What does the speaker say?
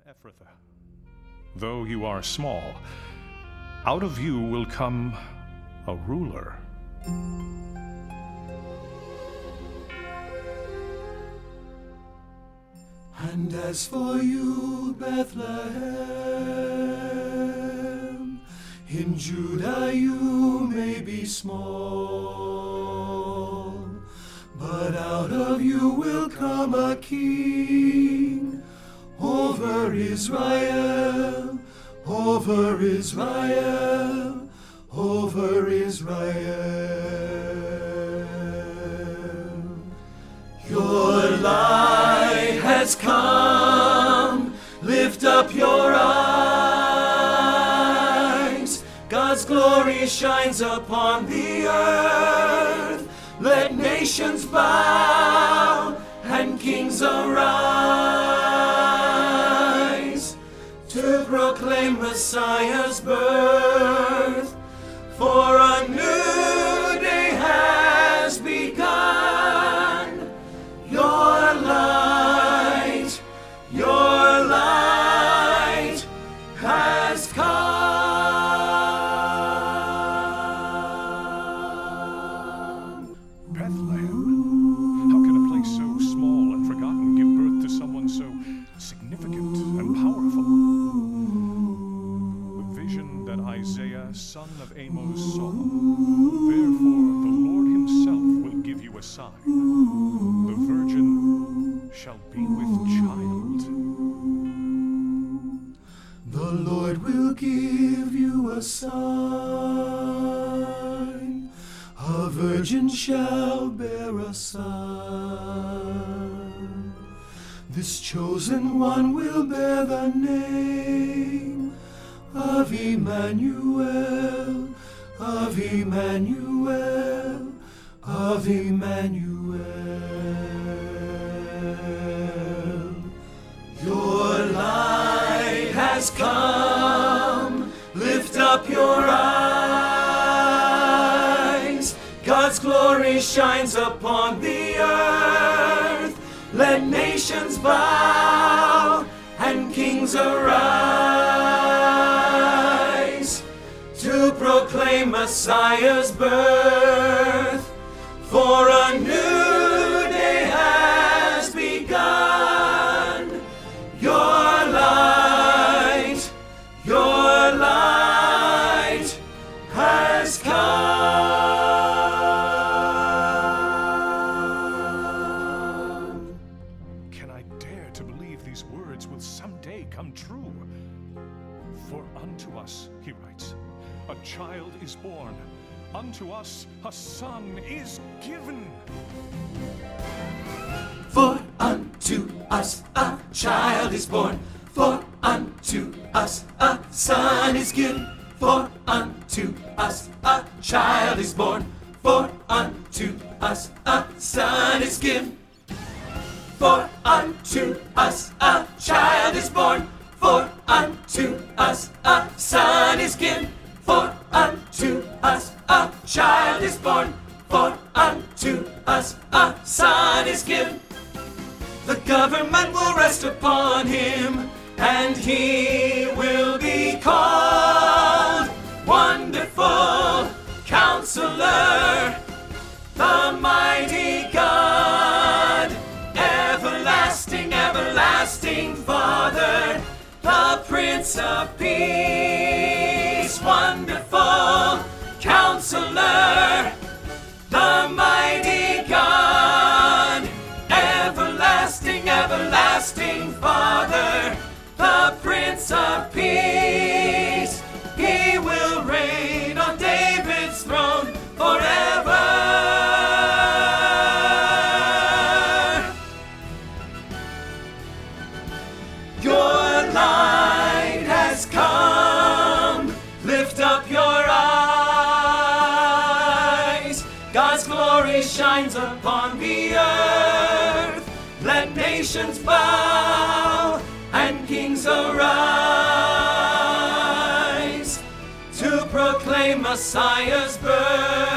Ephrathah, though you are small, out of you will come a ruler. And as for you, Bethlehem, in Judah you may be small, but out of you will come a king over Israel, over Israel, over Israel. Your light has come, lift up your eyes. God's glory shines upon the earth. Let nations bow and kings arise to proclaim Messiah's birth. For a new day has begun. Your light has come. Bethlehem, how can a place so small and forgotten give birth to someone so significant and powerful? The vision that Isaiah, son of Amos, saw. Therefore, the Lord himself will give you a sign. The virgin shall be with child. The Lord will give you a sign. A virgin shall bear a son. This chosen one will bear the name of Emmanuel, of Emmanuel, of Emmanuel. Your light has come, lift up your eyes. God's glory shines upon the earth. Let nations bow and kings arise to proclaim Messiah's birth. For a new day has begun. Your light has come. Can I dare to believe these words will someday come true? For unto us, he writes, a child is born. Unto us a son is given. For unto us a child is born. For unto us a son is given. For unto us a child is born. For unto us a son is given. For unto us a child is born. For unto us a son is given. For unto us a child is born. For unto us a son is given. The government will rest upon him, and he will be called Wonderful Counselor, the Mighty God, Everlasting, Everlasting Father, the Prince of Peace. Wonderful Counselor, the Mighty God, Everlasting, Everlasting Father, the Prince of Peace. He will reign on David's throne forever. Your light has come. Lift up your eyes. God's glory shines upon the earth. Let nations bow and kings arise to proclaim Messiah's birth.